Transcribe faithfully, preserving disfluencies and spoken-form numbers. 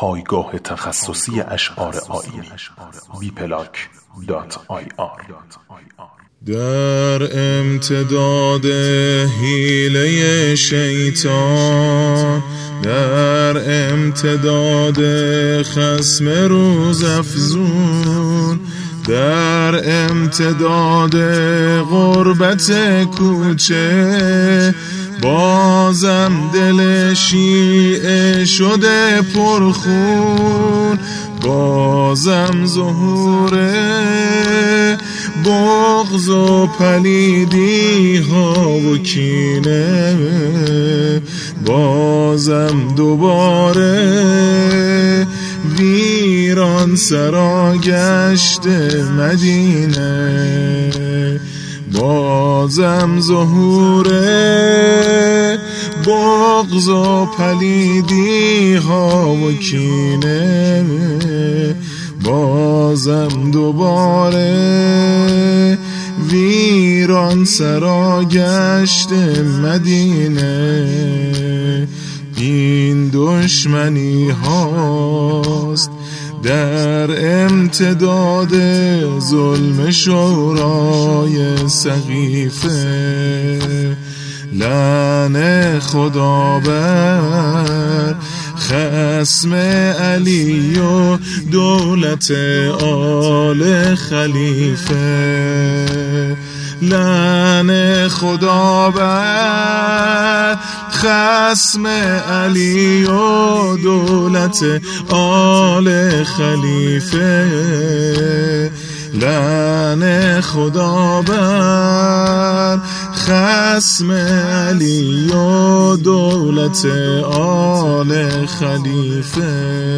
پایگاه تخصصی اشعار آیینی بی پلاک دات آی آر. در امتداد حیله شیطان، در امتداد خصم روز افزون، در امتداد غربت کوچه، بازم دل شیعه شده پرخون، بازم ظهور بغض و پلیدی ها و کینه، بازم دوباره ویران سرا گشت مدینه، بازم ظهور بغض و پلیدی ها و کینه، بازم دوباره ویران سرا گشت مدینه. این دشمنی هاست در امتداد ظلم شورای سقیفه، لعن خدا بر خصم علی و دولت آل خلیفه، لعن خدا بر خصم علی و دولت آل خلیفه، لعن خدا بر خصم علی و دولت آل خلیفه.